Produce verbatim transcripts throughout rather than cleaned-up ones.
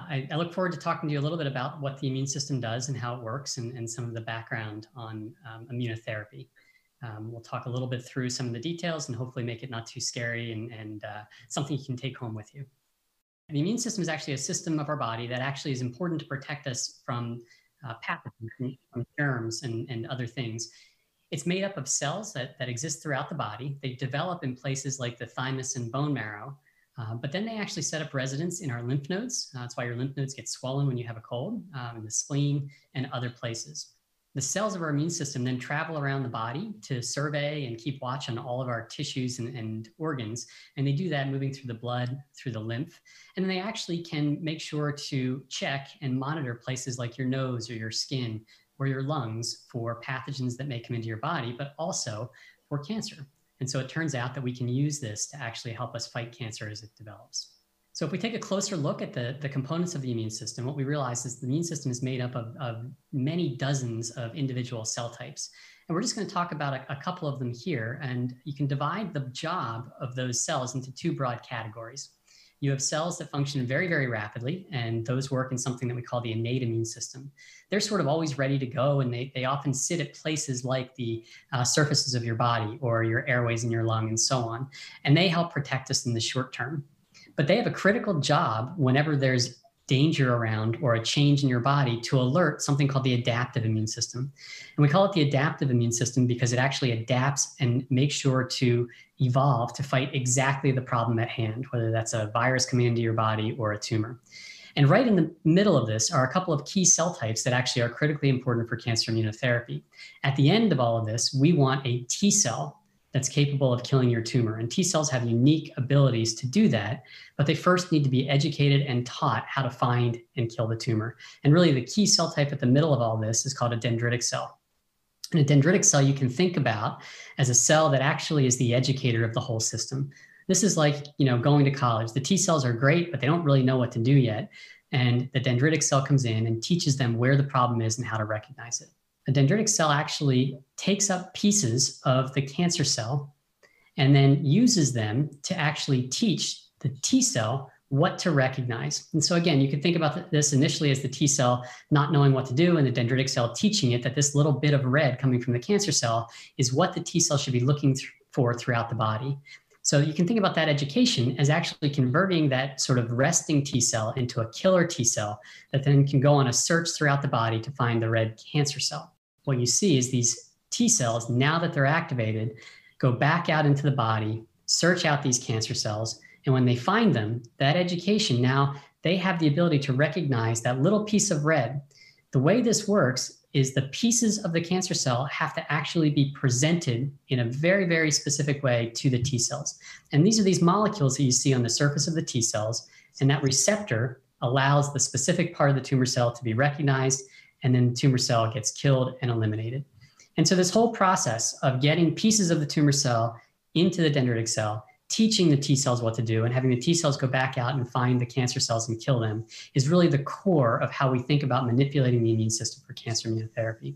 I, I look forward to talking to you a little bit about what the immune system does and how it works, and, and some of the background on um, immunotherapy. Um, we'll talk a little bit through some of the details and hopefully make it not too scary and, and uh, something you can take home with you. The immune system is actually a system of our body that actually is important to protect us from uh, pathogens, from germs and, and other things. It's made up of cells that, that exist throughout the body. They develop in places like the thymus and bone marrow, uh, but then they actually set up residence in our lymph nodes. Uh, that's why your lymph nodes get swollen when you have a cold, um, in the spleen and other places. The cells of our immune system then travel around the body to survey and keep watch on all of our tissues and, and organs. And they do that moving through the blood, through the lymph. And then they actually can make sure to check and monitor places like your nose or your skin or your lungs for pathogens that may come into your body, but also for cancer. And so it turns out that we can use this to actually help us fight cancer as it develops. So if we take a closer look at the, the components of the immune system, what we realize is the immune system is made up of, of many dozens of individual cell types. And we're just going to talk about a, a couple of them here. And you can divide the job of those cells into two broad categories. You have cells that function very, very rapidly, and those work in something that we call the innate immune system. They're sort of always ready to go, and they, they often sit at places like the uh, surfaces of your body or your airways in your lung and so on. And they help protect us in the short term. But they have a critical job whenever there's danger around or a change in your body to alert something called the adaptive immune system. And we call it the adaptive immune system because it actually adapts and makes sure to evolve to fight exactly the problem at hand, whether that's a virus coming into your body or a tumor. And right in the middle of this are a couple of key cell types that actually are critically important for cancer immunotherapy. At the end of all of this, we want a T cell that's capable of killing your tumor. And T cells have unique abilities to do that, but they first need to be educated and taught how to find and kill the tumor. And really the key cell type at the middle of all this is called a dendritic cell. And a dendritic cell you can think about as a cell that actually is the educator of the whole system. This is like, you know, going to college. The T cells are great, but they don't really know what to do yet. And the dendritic cell comes in and teaches them where the problem is and how to recognize it. A dendritic cell actually takes up pieces of the cancer cell and then uses them to actually teach the T cell what to recognize. And so again, you could think about this initially as the T cell not knowing what to do and the dendritic cell teaching it that this little bit of red coming from the cancer cell is what the T cell should be looking th- for throughout the body. So you can think about that education as actually converting that sort of resting T cell into a killer T cell that then can go on a search throughout the body to find the red cancer cell. What you see is these T cells, now that they're activated, go back out into the body, search out these cancer cells, and when they find them, that education, now they have the ability to recognize that little piece of red. The way this works is the pieces of the cancer cell have to actually be presented in a very, very specific way to the T cells. And these are these molecules that you see on the surface of the T cells, and that receptor allows the specific part of the tumor cell to be recognized, and then the tumor cell gets killed and eliminated. And so this whole process of getting pieces of the tumor cell into the dendritic cell, teaching the T cells what to do, and having the T cells go back out and find the cancer cells and kill them is really the core of how we think about manipulating the immune system for cancer immunotherapy.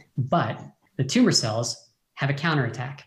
But the tumor cells have a counterattack,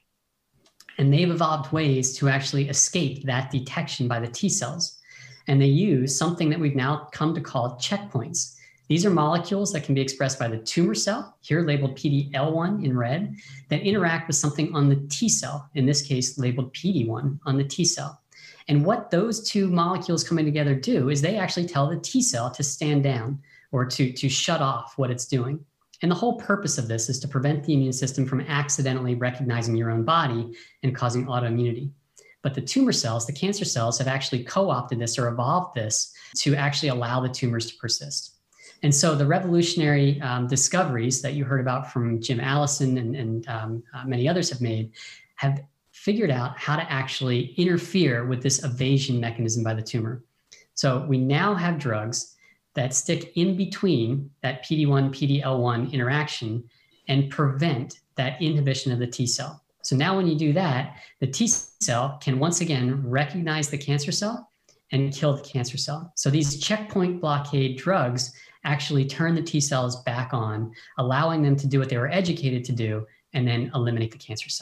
and they've evolved ways to actually escape that detection by the T cells. And they use something that we've now come to call checkpoints. These are molecules that can be expressed by the tumor cell, here labeled P D L one in red, that interact with something on the T cell, in this case labeled P D one on the T cell. And what those two molecules coming together do is they actually tell the T cell to stand down or to, to shut off what it's doing. And the whole purpose of this is to prevent the immune system from accidentally recognizing your own body and causing autoimmunity. But the tumor cells, the cancer cells, have actually co-opted this or evolved this to actually allow the tumors to persist. And so the revolutionary um, discoveries that you heard about from Jim Allison and, and um, uh, many others have made have figured out how to actually interfere with this evasion mechanism by the tumor. So we now have drugs that stick in between that P D one, P D L one interaction and prevent that inhibition of the T cell. So now when you do that, the T cell can once again recognize the cancer cell and kill the cancer cell. So these checkpoint blockade drugs actually turn the T cells back on, allowing them to do what they were educated to do and then eliminate the cancer cell.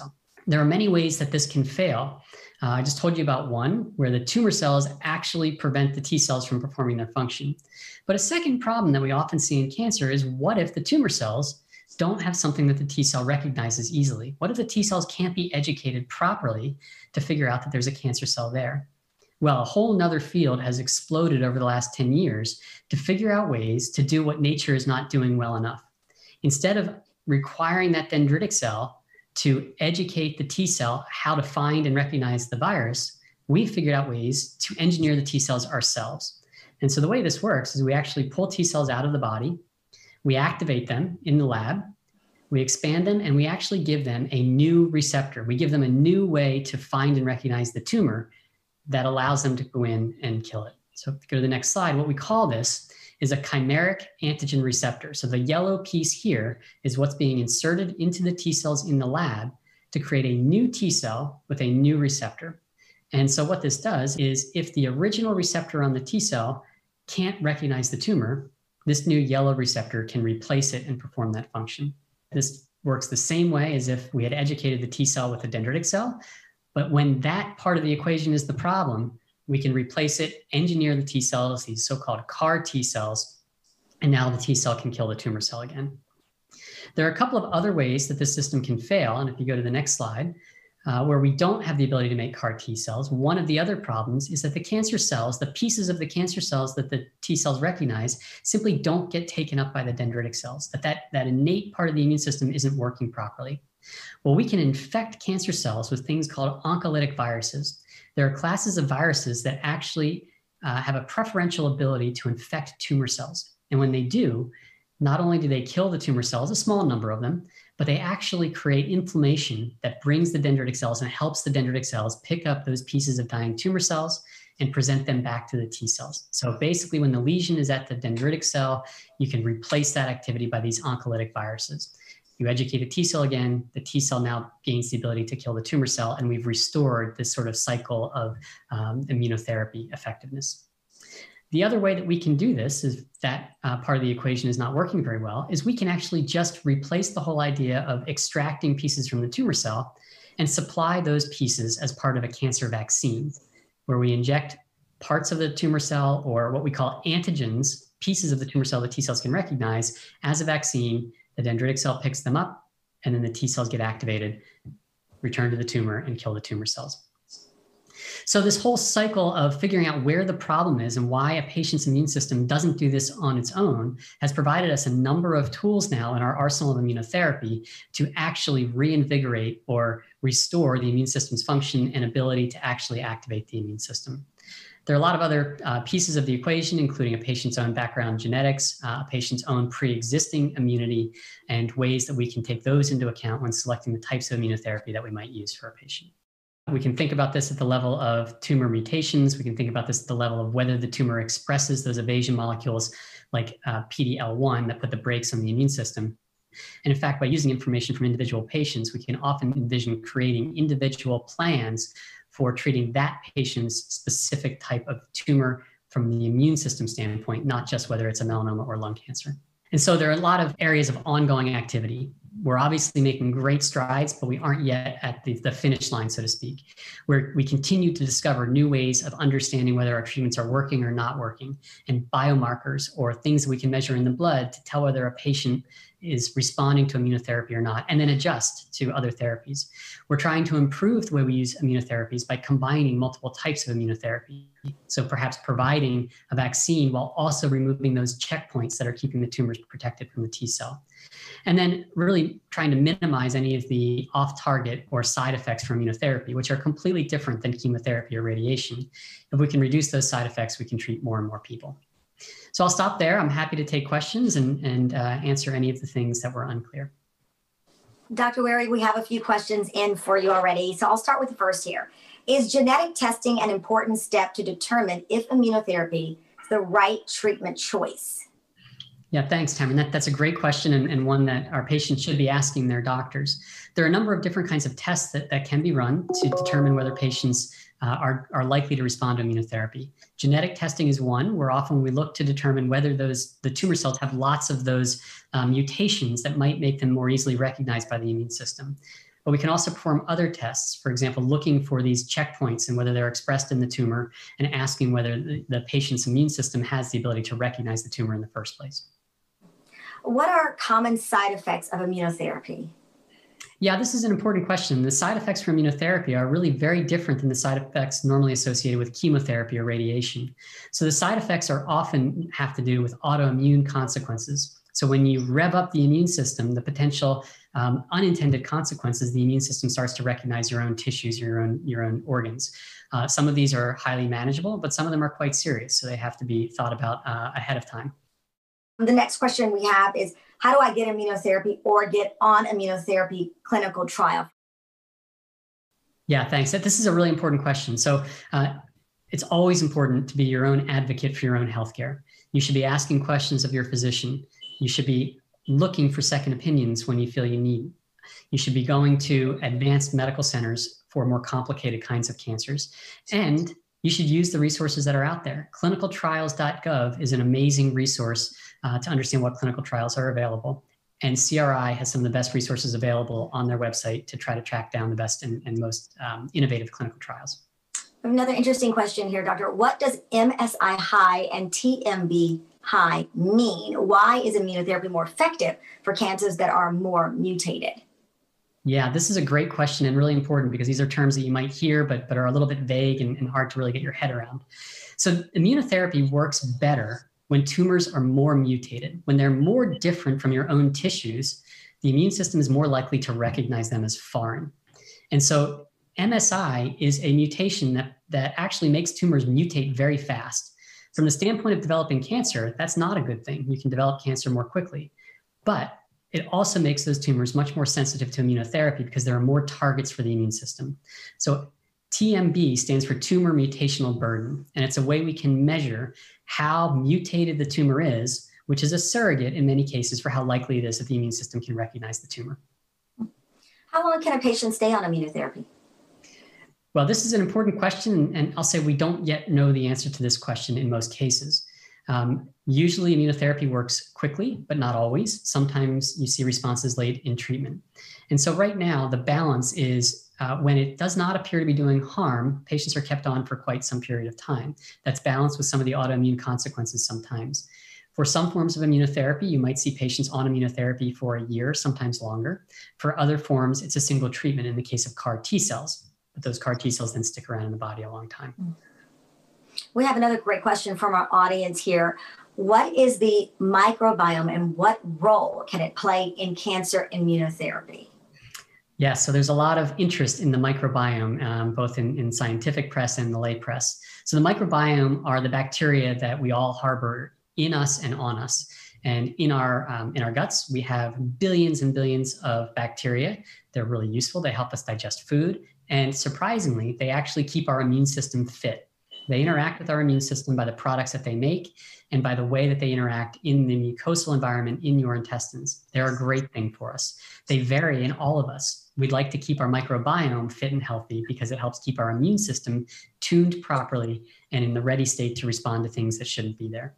There are many ways that this can fail. Uh, I just told you about one where the tumor cells actually prevent the T cells from performing their function. But a second problem that we often see in cancer is, what if the tumor cells don't have something that the T cell recognizes easily? What if the T cells can't be educated properly to figure out that there's a cancer cell there? Well, a whole nother field has exploded over the last ten years to figure out ways to do what nature is not doing well enough. Instead of requiring that dendritic cell to educate the T cell how to find and recognize the virus, we figured out ways to engineer the T cells ourselves. And so the way this works is we actually pull T cells out of the body, we activate them in the lab, we expand them, and we actually give them a new receptor. We give them a new way to find and recognize the tumor that allows them to go in and kill it. So if you go to the next slide, what we call this is a chimeric antigen receptor. So the yellow piece here is what's being inserted into the T cells in the lab to create a new T cell with a new receptor. And so what this does is, if the original receptor on the T cell can't recognize the tumor, this new yellow receptor can replace it and perform that function. This works the same way as if we had educated the T cell with a dendritic cell, but when that part of the equation is the problem, we can replace it, engineer the T cells, these so-called CAR T cells, and now the T cell can kill the tumor cell again. There are a couple of other ways that this system can fail, and if you go to the next slide, uh, where we don't have the ability to make CAR T cells, one of the other problems is that the cancer cells, the pieces of the cancer cells that the T cells recognize, simply don't get taken up by the dendritic cells, that that, that innate part of the immune system isn't working properly. Well, we can infect cancer cells with things called oncolytic viruses. There are classes of viruses that actually uh, have a preferential ability to infect tumor cells. And when they do, not only do they kill the tumor cells, a small number of them, but they actually create inflammation that brings the dendritic cells and helps the dendritic cells pick up those pieces of dying tumor cells and present them back to the T cells. So basically, when the lesion is at the dendritic cell, you can replace that activity by these oncolytic viruses. You educate the T cell again, the T cell now gains the ability to kill the tumor cell, and we've restored this sort of cycle of um, immunotherapy effectiveness. The other way that we can do this, is that uh, part of the equation is not working very well, is we can actually just replace the whole idea of extracting pieces from the tumor cell and supply those pieces as part of a cancer vaccine, where we inject parts of the tumor cell, or what we call antigens, pieces of the tumor cell that T cells can recognize, as a vaccine. The dendritic cell picks them up, and then the T cells get activated, return to the tumor, and kill the tumor cells. So this whole cycle of figuring out where the problem is and why a patient's immune system doesn't do this on its own has provided us a number of tools now in our arsenal of immunotherapy to actually reinvigorate or restore the immune system's function and ability to actually activate the immune system. There are a lot of other uh, pieces of the equation, including a patient's own background genetics, uh, a patient's own pre-existing immunity, and ways that we can take those into account when selecting the types of immunotherapy that we might use for a patient. We can think about this at the level of tumor mutations. We can think about this at the level of whether the tumor expresses those evasion molecules like uh, P D L one that put the brakes on the immune system. And in fact, by using information from individual patients, we can often envision creating individual plans for treating that patient's specific type of tumor from the immune system standpoint, not just whether it's a melanoma or lung cancer. And so there are a lot of areas of ongoing activity. We're obviously making great strides, but we aren't yet at the, the finish line, so to speak, where we continue to discover new ways of understanding whether our treatments are working or not working, and biomarkers or things that we can measure in the blood to tell whether a patient is responding to immunotherapy or not, and then adjust to other therapies. We're trying to improve the way we use immunotherapies by combining multiple types of immunotherapy. So perhaps providing a vaccine while also removing those checkpoints that are keeping the tumors protected from the T cell. And then really trying to minimize any of the off-target or side effects from immunotherapy, which are completely different than chemotherapy or radiation. If we can reduce those side effects, we can treat more and more people. So I'll stop there. I'm happy to take questions and, and uh, answer any of the things that were unclear. Doctor Wehry, we have a few questions in for you already. So I'll start with the first here. Is genetic testing an important step to determine if immunotherapy is the right treatment choice? Yeah, thanks, Tamara. That, that's a great question, and, and one that our patients should be asking their doctors. There are a number of different kinds of tests that, that can be run to determine whether patients uh, are, are likely to respond to immunotherapy. Genetic testing is one, where often we look to determine whether those the tumor cells have lots of those um, mutations that might make them more easily recognized by the immune system. but we can also perform other tests, for example, looking for these checkpoints and whether they're expressed in the tumor and asking whether the, the patient's immune system has the ability to recognize the tumor in the first place. What are common side effects of immunotherapy? Yeah, this is an important question. The side effects from immunotherapy are really very different than the side effects normally associated with chemotherapy or radiation. So the side effects are often have to do with autoimmune consequences. So when you rev up the immune system, the potential um, unintended consequences, the immune system starts to recognize your own tissues, your own, your own organs. Uh, some of these are highly manageable, but some of them are quite serious. So they have to be thought about uh, ahead of time. The next question we have is, how do I get immunotherapy or get on immunotherapy clinical trial? Yeah, thanks. This is a really important question. So uh, it's always important to be your own advocate for your own healthcare. You should be asking questions of your physician. You should be looking for second opinions when you feel you need. You should be going to advanced medical centers for more complicated kinds of cancers. And you should use the resources that are out there. clinical trials dot gov is an amazing resource uh, to understand what clinical trials are available. And C R I has some of the best resources available on their website to try to track down the best and, and most um, innovative clinical trials. Another interesting question here, Doctor. What does M S I high and T M B high mean? Why is immunotherapy more effective for cancers that are more mutated? Yeah, this is a great question and really important because these are terms that you might hear, but, but are a little bit vague and, and hard to really get your head around. So immunotherapy works better when tumors are more mutated. When they're more different from your own tissues, the immune system is more likely to recognize them as foreign. And so M S I is a mutation that, that actually makes tumors mutate very fast. From the standpoint of developing cancer, that's not a good thing. You can develop cancer more quickly. But it also makes those tumors much more sensitive to immunotherapy because there are more targets for the immune system. So T M B stands for tumor mutational burden, and it's a way we can measure how mutated the tumor is, which is a surrogate in many cases for how likely it is that the immune system can recognize the tumor. How long can a patient stay on immunotherapy? Well, this is an important question, and I'll say we don't yet know the answer to this question in most cases. Um, usually immunotherapy works quickly, but not always. Sometimes you see responses late in treatment. And so right now, the balance is uh, when it does not appear to be doing harm, patients are kept on for quite some period of time. That's balanced with some of the autoimmune consequences sometimes. For some forms of immunotherapy, you might see patients on immunotherapy for a year, sometimes longer. For other forms, it's a single treatment in the case of CAR T cells, but those CAR T cells then stick around in the body a long time. Mm. We have another great question from our audience here. What is the microbiome and what role can it play in cancer immunotherapy? Yeah, so there's a lot of interest in the microbiome, um, both in, in scientific press and the lay press. So the microbiome are the bacteria that we all harbor in us and on us. And in our, um, in our guts, we have billions and billions of bacteria. They're really useful. They help us digest food. And surprisingly, they actually keep our immune system fit. They interact with our immune system by the products that they make and by the way that they interact in the mucosal environment in your intestines. They're a great thing for us. They vary in all of us. We'd like to keep our microbiome fit and healthy because it helps keep our immune system tuned properly and in the ready state to respond to things that shouldn't be there.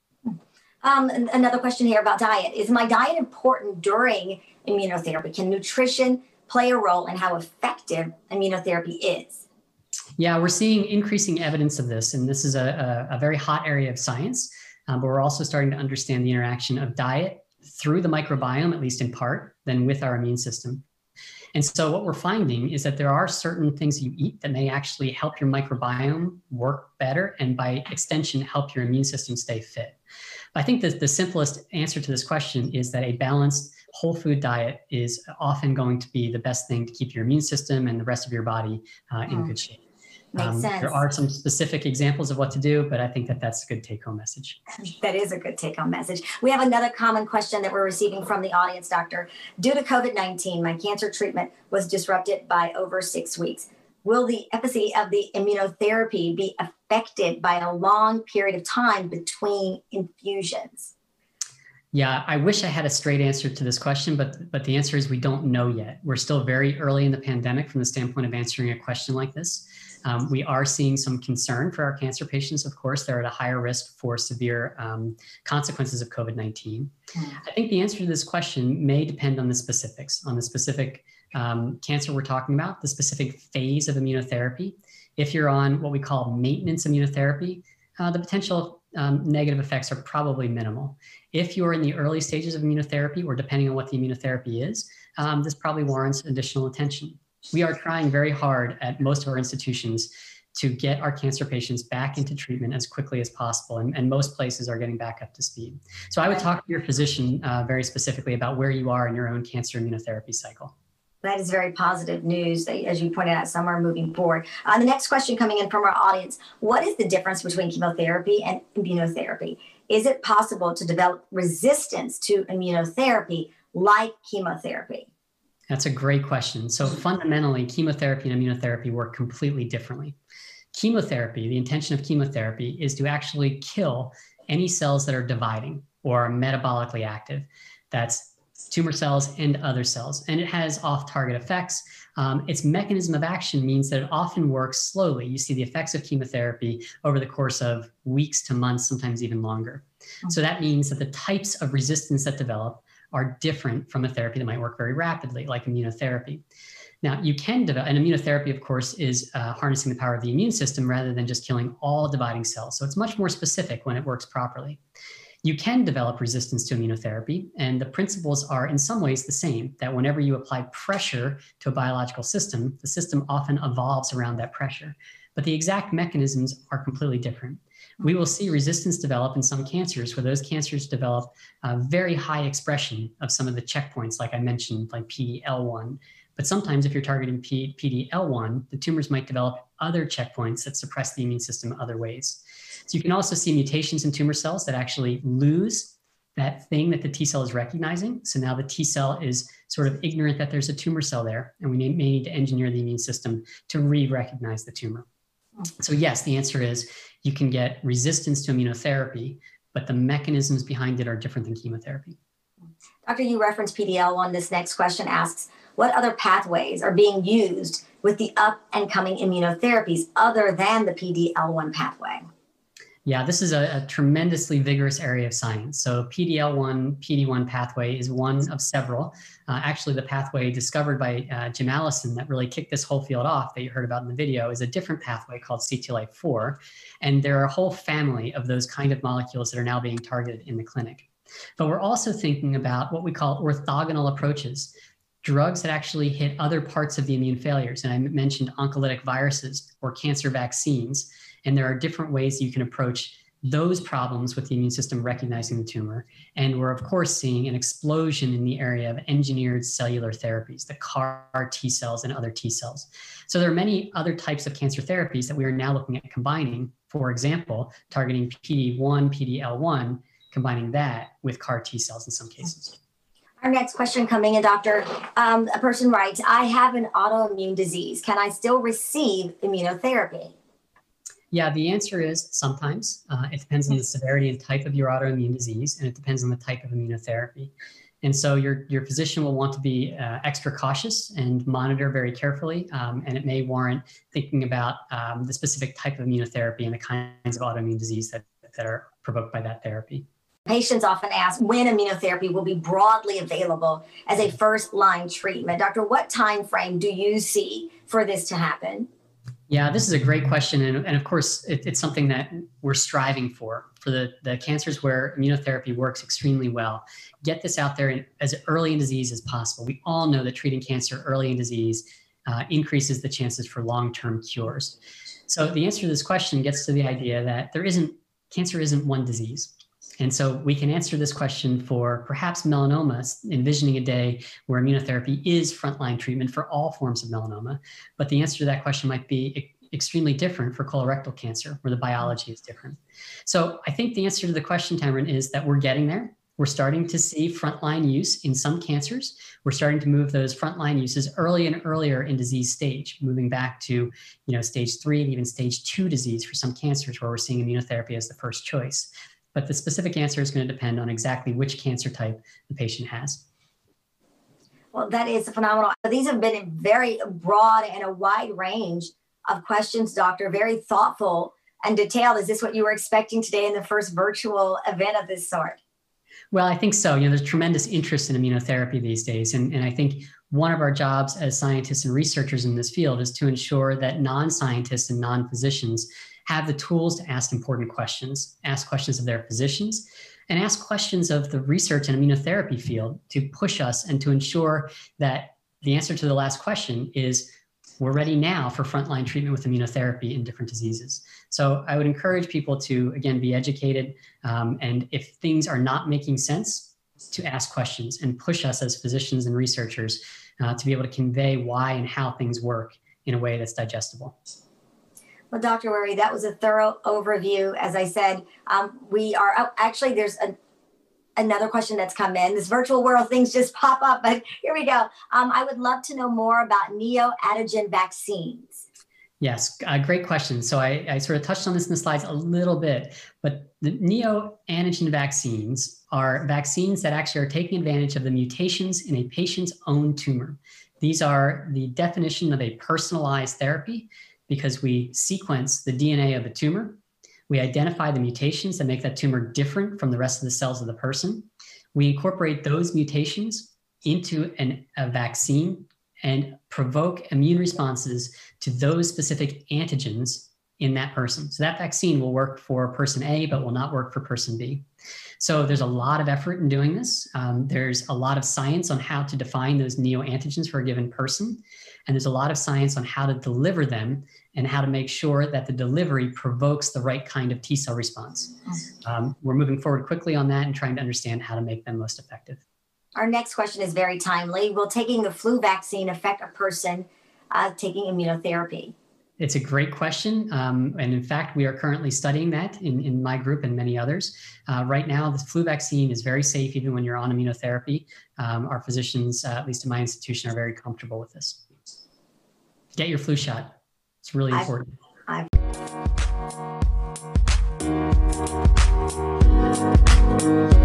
Um, another question here about diet. Is my diet important during immunotherapy? Can nutrition play a role in how effective immunotherapy is? Yeah, we're seeing increasing evidence of this, and this is a, a, a very hot area of science, um, but we're also starting to understand the interaction of diet through the microbiome, at least in part, then with our immune system. And so what we're finding is that there are certain things you eat that may actually help your microbiome work better and by extension, help your immune system stay fit. I think that the simplest answer to this question is that a balanced whole food diet is often going to be the best thing to keep your immune system and the rest of your body uh, in mm. good shape. Makes um, sense. There are some specific examples of what to do, but I think that that's a good take-home message. That is a good take-home message. We have another common question that we're receiving from the audience, Doctor. Due to COVID nineteen, my cancer treatment was disrupted by over six weeks. Will the efficacy of the immunotherapy be affected by a long period of time between infusions? Yeah, I wish I had a straight answer to this question, but, but the answer is we don't know yet. We're still very early in the pandemic from the standpoint of answering a question like this. Um, we are seeing some concern for our cancer patients. Of course, they're at a higher risk for severe um, consequences of COVID nineteen. Mm. I think the answer to this question may depend on the specifics, on the specific um, cancer we're talking about, the specific phase of immunotherapy. If you're on what we call maintenance immunotherapy, uh, the potential um, negative effects are probably minimal. If you're in the early stages of immunotherapy, or depending on what the immunotherapy is, um, this probably warrants additional attention. We are trying very hard at most of our institutions to get our cancer patients back into treatment as quickly as possible, and, and most places are getting back up to speed. So I would talk to your physician uh, very specifically about where you are in your own cancer immunotherapy cycle. That is very positive news. As you pointed out, some are moving forward. Uh, the next question coming in from our audience: what is the difference between chemotherapy and immunotherapy? Is it possible to develop resistance to immunotherapy like chemotherapy? That's a great question. So fundamentally, chemotherapy and immunotherapy work completely differently. Chemotherapy, the intention of chemotherapy is to actually kill any cells that are dividing or are metabolically active. That's tumor cells and other cells, and it has off-target effects. Um, its mechanism of action means that it often works slowly. You see the effects of chemotherapy over the course of weeks to months, sometimes even longer. Mm-hmm. So that means that the types of resistance that develop are different from a therapy that might work very rapidly, like immunotherapy. Now, you can develop, and immunotherapy, of course, is uh, harnessing the power of the immune system rather than just killing all dividing cells. So it's much more specific when it works properly. You can develop resistance to immunotherapy, and the principles are in some ways the same, that whenever you apply pressure to a biological system, the system often evolves around that pressure. But the exact mechanisms are completely different. We will see resistance develop in some cancers where those cancers develop a very high expression of some of the checkpoints, like I mentioned, like P D L one. But sometimes if you're targeting P D L one, the tumors might develop other checkpoints that suppress the immune system other ways. So you can also see mutations in tumor cells that actually lose that thing that the T cell is recognizing. So now the T cell is sort of ignorant that there's a tumor cell there, and we may need to engineer the immune system to re-recognize the tumor. So yes, the answer is you can get resistance to immunotherapy, but the mechanisms behind it are different than chemotherapy. Doctor, you referenced P D L one. This next question asks, what other pathways are being used with the up and coming immunotherapies other than the P D L one pathway? Yeah, this is a, a tremendously vigorous area of science. So P D L one, P D one pathway is one of several. Uh, actually, the pathway discovered by uh, Jim Allison that really kicked this whole field off that you heard about in the video is a different pathway called C T L A four. And there are a whole family of those kind of molecules that are now being targeted in the clinic. But we're also thinking about what we call orthogonal approaches, drugs that actually hit other parts of the immune failures. And I mentioned oncolytic viruses or cancer vaccines. And there are different ways you can approach those problems with the immune system recognizing the tumor. And we're, of course, seeing an explosion in the area of engineered cellular therapies, the CAR T cells and other T cells. So there are many other types of cancer therapies that we are now looking at combining. For example, targeting P D one, P D L one, combining that with CAR T cells in some cases. Our next question coming in, doctor. Um, a person writes, I have an autoimmune disease. Can I still receive immunotherapy? Yeah, the answer is sometimes. Uh, it depends on the severity and type of your autoimmune disease, and it depends on the type of immunotherapy. And so your, your physician will want to be uh, extra cautious and monitor very carefully, um, and it may warrant thinking about um, the specific type of immunotherapy and the kinds of autoimmune disease that, that are provoked by that therapy. Patients often ask when immunotherapy will be broadly available as a first-line treatment. Doctor, what time frame do you see for this to happen? Yeah, this is a great question. And, and of course, it, it's something that we're striving for, for the, the cancers where immunotherapy works extremely well. Get this out there in, as early in disease as possible. We all know that treating cancer early in disease uh, increases the chances for long-term cures. So the answer to this question gets to the idea that there isn't, cancer isn't one disease. And so we can answer this question for perhaps melanoma, envisioning a day where immunotherapy is frontline treatment for all forms of melanoma. But the answer to that question might be extremely different for colorectal cancer, where the biology is different. So I think the answer to the question, Tamron, is that we're getting there. We're starting to see frontline use in some cancers. We're starting to move those frontline uses early and earlier in disease stage, moving back to you know, stage three and even stage two disease for some cancers where we're seeing immunotherapy as the first choice. But the specific answer is going to depend on exactly which cancer type the patient has. Well, that is phenomenal. These have been a very broad and a wide range of questions, doctor, very thoughtful and detailed. Is this what you were expecting today in the first virtual event of this sort? Well, I think so. You know, there's tremendous interest in immunotherapy these days. And, and I think one of our jobs as scientists and researchers in this field is to ensure that non-scientists and non-physicians have the tools to ask important questions, ask questions of their physicians, and ask questions of the research and immunotherapy field to push us and to ensure that the answer to the last question is, we're ready now for frontline treatment with immunotherapy in different diseases. So I would encourage people to, again, be educated. Um, and if things are not making sense, to ask questions and push us as physicians and researchers uh, to be able to convey why and how things work in a way that's digestible. Well, Doctor Wary, that was a thorough overview. As I said, um, we are, oh, actually, there's a, another question that's come in. This virtual world, things just pop up, but here we go. Um, I would love to know more about neoantigen vaccines. Yes, uh, great question. So I, I sort of touched on this in the slides a little bit, but the neoantigen vaccines are vaccines that actually are taking advantage of the mutations in a patient's own tumor. These are the definition of a personalized therapy because we sequence the D N A of the tumor. We identify the mutations that make that tumor different from the rest of the cells of the person. We incorporate those mutations into an, a vaccine and provoke immune responses to those specific antigens in that person. So that vaccine will work for person A, but will not work for person B. So there's a lot of effort in doing this. Um, there's a lot of science on how to define those neoantigens for a given person. And there's a lot of science on how to deliver them and how to make sure that the delivery provokes the right kind of T cell response. Um, we're moving forward quickly on that and trying to understand how to make them most effective. Our next question is very timely. Will taking the flu vaccine affect a person uh, taking immunotherapy? It's a great question. Um, and in fact, we are currently studying that in, in my group and many others. Uh, right now, the flu vaccine is very safe even when you're on immunotherapy. Um, our physicians, uh, at least in my institution, are very comfortable with this. Get your flu shot. It's really important. I've, I've